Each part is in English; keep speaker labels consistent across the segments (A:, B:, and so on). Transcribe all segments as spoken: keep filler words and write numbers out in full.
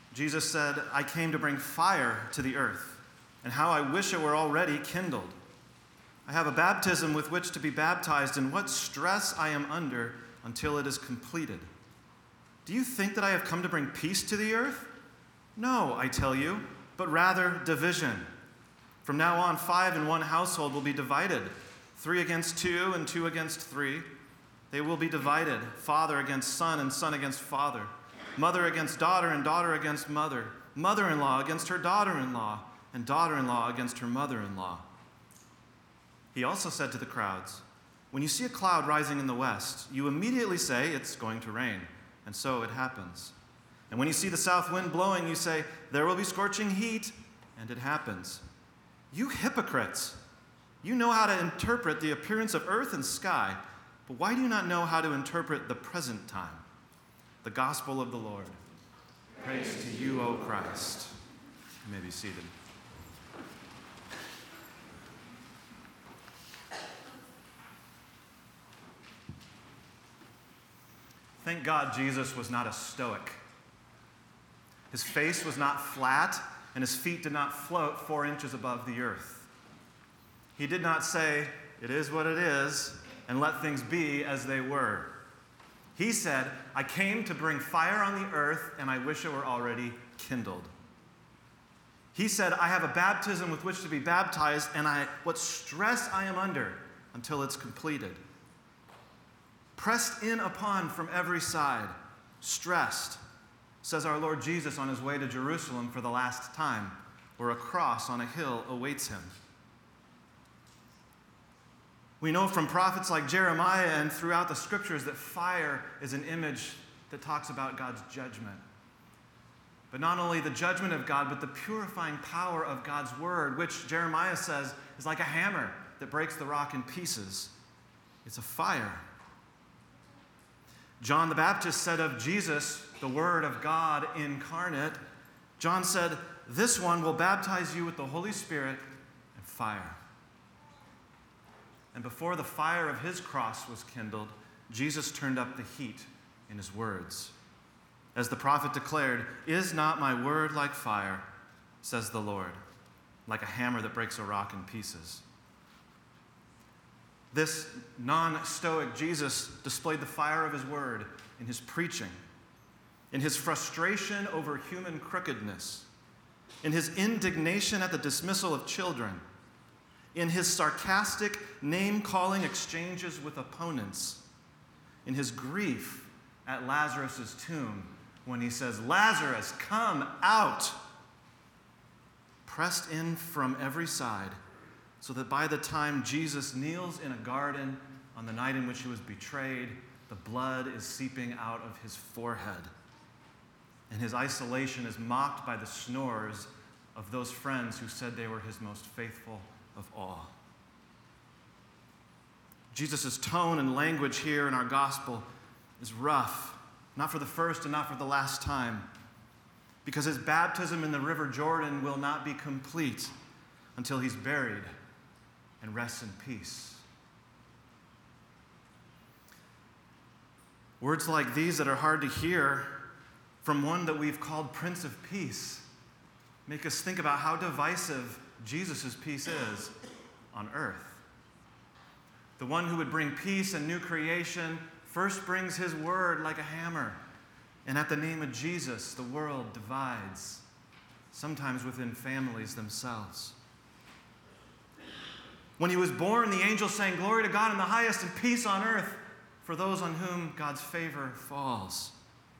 A: Jesus said, I came to bring fire to the earth, and how I wish it were already kindled. I have a baptism with which to be baptized, and what stress I am under until it is completed. Do you think that I have come to bring peace to the earth? No, I tell you, but rather division. From now on, five in one household will be divided, three against two and two against three. They will be divided, father against son and son against father, mother against daughter and daughter against mother, mother-in-law against her daughter-in-law, and daughter-in-law against her mother-in-law. He also said to the crowds, when you see a cloud rising in the west, you immediately say it's going to rain, and so it happens. And when you see the south wind blowing, you say, there will be scorching heat, and it happens. You hypocrites! You know how to interpret the appearance of earth and sky, but why do you not know how to interpret the present time? The gospel of the Lord. Praise to you, O Christ. You may be seated. Thank God Jesus was not a stoic. His face was not flat, and his feet did not float four inches above the earth. He did not say, it is what it is, and let things be as they were. He said, I came to bring fire on the earth, and I wish it were already kindled. He said, I have a baptism with which to be baptized, and I what stress I am under until it's completed. Pressed in upon from every side, stressed, says our Lord Jesus on his way to Jerusalem for the last time, where a cross on a hill awaits him. We know from prophets like Jeremiah and throughout the scriptures that fire is an image that talks about God's judgment. But not only the judgment of God, but the purifying power of God's word, which Jeremiah says is like a hammer that breaks the rock in pieces. It's a fire. John the Baptist said of Jesus, the Word of God incarnate, John said, this one will baptize you with the Holy Spirit and fire. And before the fire of his cross was kindled, Jesus turned up the heat in his words. As the prophet declared, is not my word like fire, says the Lord, like a hammer that breaks a rock in pieces. This non-stoic Jesus displayed the fire of his word in his preaching, in his frustration over human crookedness, in his indignation at the dismissal of children, in his sarcastic name-calling exchanges with opponents, in his grief at Lazarus' tomb when he says, Lazarus, come out, pressed in from every side, so that by the time Jesus kneels in a garden on the night in which he was betrayed, the blood is seeping out of his forehead. And his isolation is mocked by the snores of those friends who said they were his most faithful of all. Jesus' tone and language here in our gospel is rough, not for the first and not for the last time, because his baptism in the River Jordan will not be complete until he's buried and rests in peace. Words like these that are hard to hear from one that we've called Prince of Peace make us think about how divisive Jesus' peace is on earth. The one who would bring peace and new creation first brings his word like a hammer, and at the name of Jesus, the world divides, sometimes within families themselves. When he was born, the angels sang, glory to God in the highest and peace on earth for those on whom God's favor falls.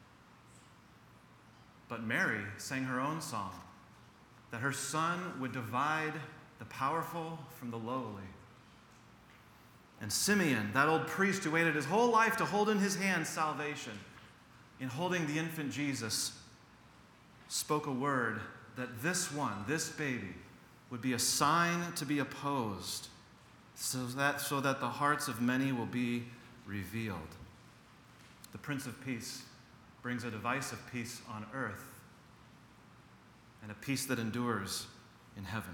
A: But Mary sang her own song, that her son would divide the powerful from the lowly. And Simeon, that old priest who waited his whole life to hold in his hand salvation, in holding the infant Jesus, spoke a word that this one, this baby, would be a sign to be opposed, so that, so that the hearts of many will be revealed. The Prince of Peace brings a divisive peace on earth and a peace that endures in heaven.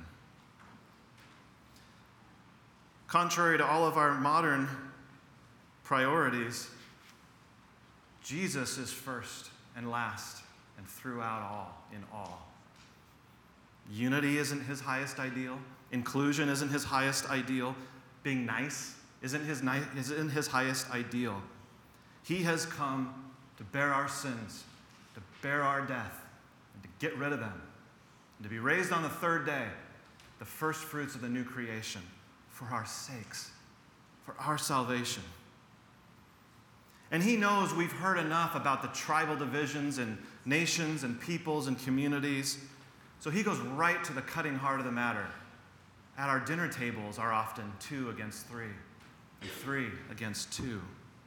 A: Contrary to all of our modern priorities, Jesus is first and last and throughout all, in all. Unity isn't his highest ideal. Inclusion isn't his highest ideal. Being nice isn't his, ni- isn't his highest ideal. He has come to bear our sins, to bear our death, and to get rid of them, and to be raised on the third day, the first fruits of the new creation, for our sakes, for our salvation. And he knows we've heard enough about the tribal divisions and nations and peoples and communities, so he goes right to the cutting heart of the matter. At our dinner tables are often two against three, and three against two.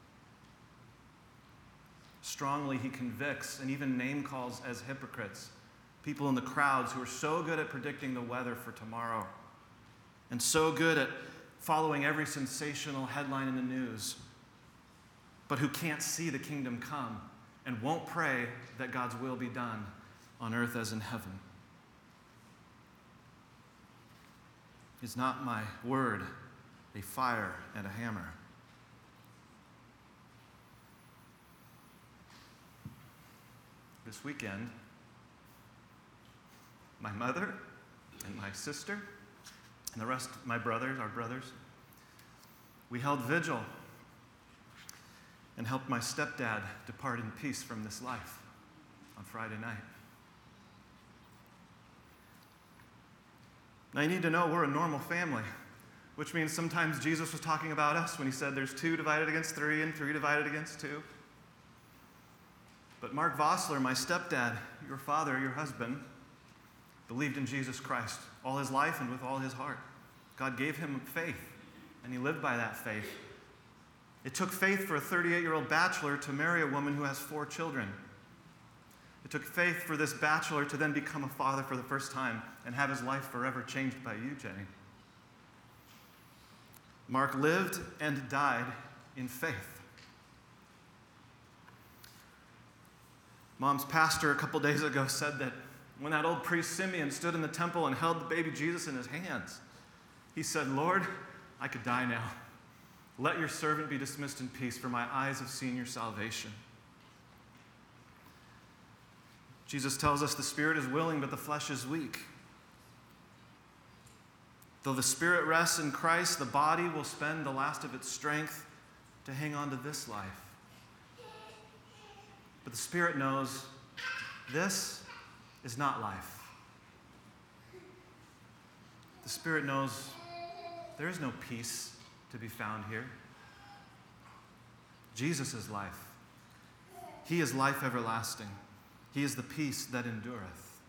A: Strongly he convicts and even name calls as hypocrites people in the crowds who are so good at predicting the weather for tomorrow and so good at following every sensational headline in the news, but who can't see the kingdom come and won't pray that God's will be done on earth as in heaven. Is not my word a fire and a hammer? This weekend, my mother and my sister and the rest of my brothers, our brothers, we held vigil and helped my stepdad depart in peace from this life on Friday night. Now, you need to know we're a normal family, which means sometimes Jesus was talking about us when he said there's two divided against three and three divided against two. But Mark Vossler, my stepdad, your father, your husband, believed in Jesus Christ all his life and with all his heart. God gave him faith, and he lived by that faith. It took faith for a thirty-eight-year-old bachelor to marry a woman who has four children. It took faith for this bachelor to then become a father for the first time and have his life forever changed by you, Jenny. Mark lived and died in faith. Mom's pastor a couple days ago said that when that old priest Simeon stood in the temple and held the baby Jesus in his hands, he said, "Lord, I could die now. Let your servant be dismissed in peace, for my eyes have seen your salvation." Jesus tells us the spirit is willing, but the flesh is weak. Though the spirit rests in Christ, the body will spend the last of its strength to hang on to this life. But the spirit knows this is not life. The spirit knows there is no peace to be found here. Jesus is life. He is life everlasting. He is the peace that endureth.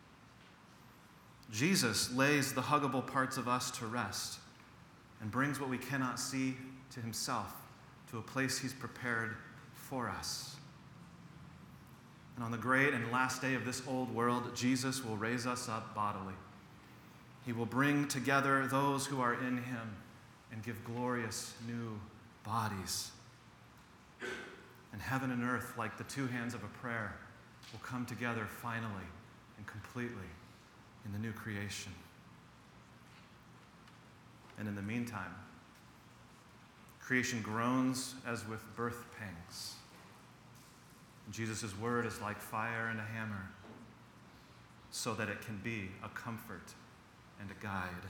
A: Jesus lays the huggable parts of us to rest and brings what we cannot see to himself, to a place he's prepared for us. And on the great and last day of this old world, Jesus will raise us up bodily. He will bring together those who are in him and give glorious new bodies. And heaven and earth, like the two hands of a prayer, will come together finally and completely in the new creation. And in the meantime, creation groans as with birth pangs. And Jesus' word is like fire and a hammer, so that it can be a comfort and a guide.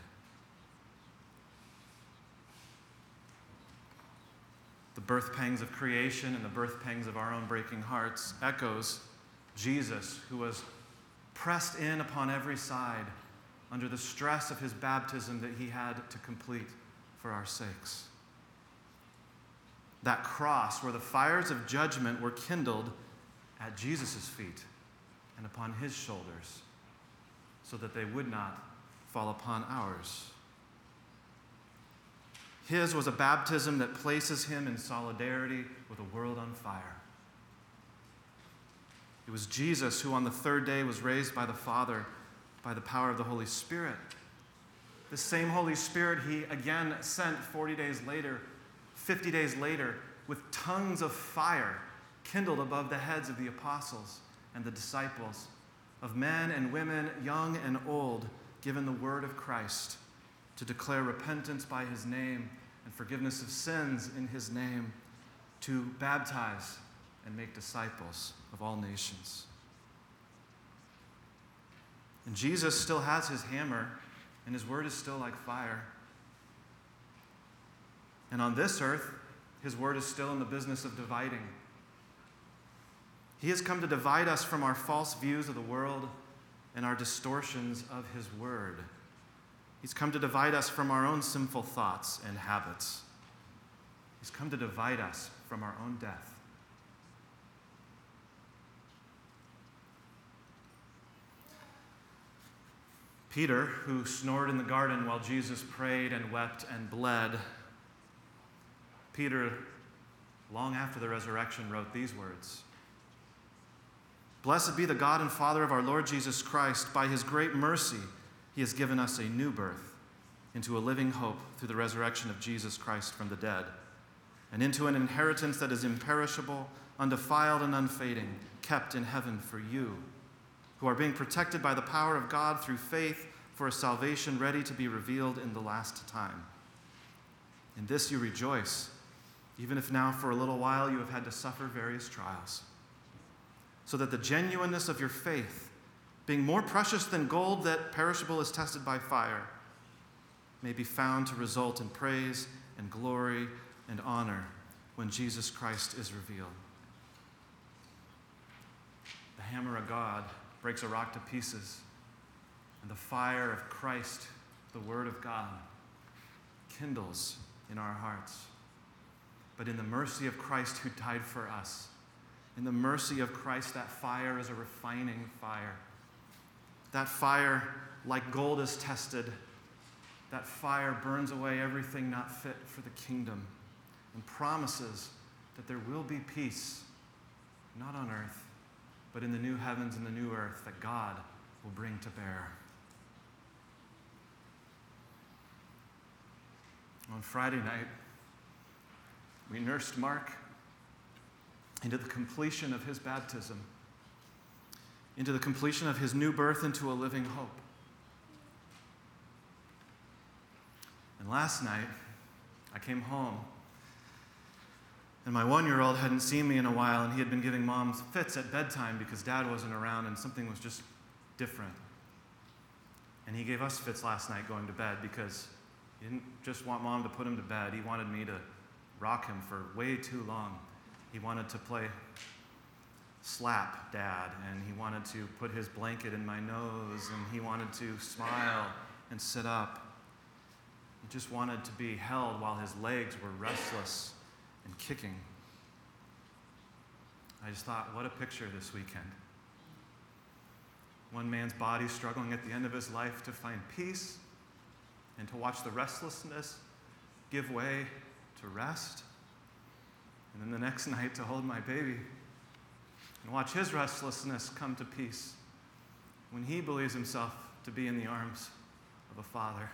A: The birth pangs of creation and the birth pangs of our own breaking hearts echoes Jesus, who was pressed in upon every side under the stress of his baptism that he had to complete for our sakes. That cross where the fires of judgment were kindled at Jesus' feet and upon his shoulders, so that they would not fall upon ours. His was a baptism that places him in solidarity with a world on fire. It was Jesus who on the third day was raised by the Father by the power of the Holy Spirit. The same Holy Spirit he again sent forty days later, fifty days later, with tongues of fire kindled above the heads of the apostles and the disciples, of men and women, young and old, given the word of Christ to declare repentance by his name and forgiveness of sins in his name, to baptize and make disciples of all nations. And Jesus still has his hammer, and his word is still like fire. And on this earth, his word is still in the business of dividing. He has come to divide us from our false views of the world and our distortions of his word. He's come to divide us from our own sinful thoughts and habits. He's come to divide us from our own death. Peter, who snored in the garden while Jesus prayed and wept and bled, Peter, long after the resurrection, wrote these words: "Blessed be the God and Father of our Lord Jesus Christ. By his great mercy, he has given us a new birth into a living hope through the resurrection of Jesus Christ from the dead, and into an inheritance that is imperishable, undefiled, and unfading, kept in heaven for you, who are being protected by the power of God through faith for a salvation ready to be revealed in the last time. In this you rejoice, even if now for a little while you have had to suffer various trials, so that the genuineness of your faith, being more precious than gold that perishable is tested by fire, may be found to result in praise and glory and honor when Jesus Christ is revealed." The hammer of God breaks a rock to pieces, and the fire of Christ, the Word of God, kindles in our hearts. But in the mercy of Christ who died for us, in the mercy of Christ, that fire is a refining fire. That fire, like gold is tested, that fire burns away everything not fit for the kingdom and promises that there will be peace, not on earth, but in the new heavens and the new earth that God will bring to bear. On Friday night, we nursed Mark into the completion of his baptism, into the completion of his new birth into a living hope. And last night, I came home, and my one-year-old hadn't seen me in a while, and he had been giving mom fits at bedtime because dad wasn't around and something was just different. And he gave us fits last night going to bed because he didn't just want mom to put him to bed. He wanted me to rock him for way too long. He wanted to play slap dad, and he wanted to put his blanket in my nose, and he wanted to smile and sit up. He just wanted to be held while his legs were restless and kicking. I just thought, what a picture this weekend. One man's body struggling at the end of his life to find peace and to watch the restlessness give way to rest. And then the next night to hold my baby and watch his restlessness come to peace when he believes himself to be in the arms of a father.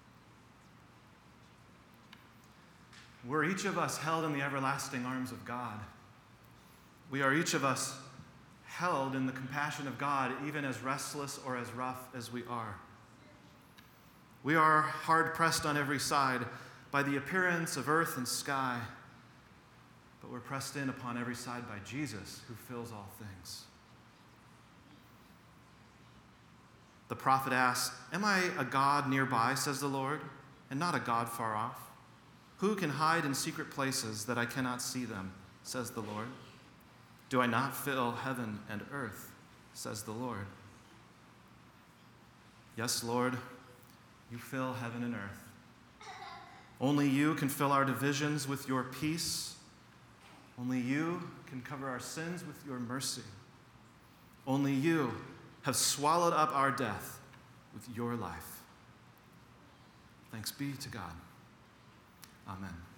A: We're each of us held in the everlasting arms of God. We are each of us held in the compassion of God, even as restless or as rough as we are. We are hard-pressed on every side by the appearance of earth and sky, but we're pressed in upon every side by Jesus, who fills all things. The prophet asks, "Am I a God nearby, says the Lord, and not a God far off? Who can hide in secret places that I cannot see them, says the Lord? Do I not fill heaven and earth, says the Lord?" Yes, Lord, you fill heaven and earth. Only you can fill our divisions with your peace. Only you can cover our sins with your mercy. Only you have swallowed up our death with your life. Thanks be to God. Amen.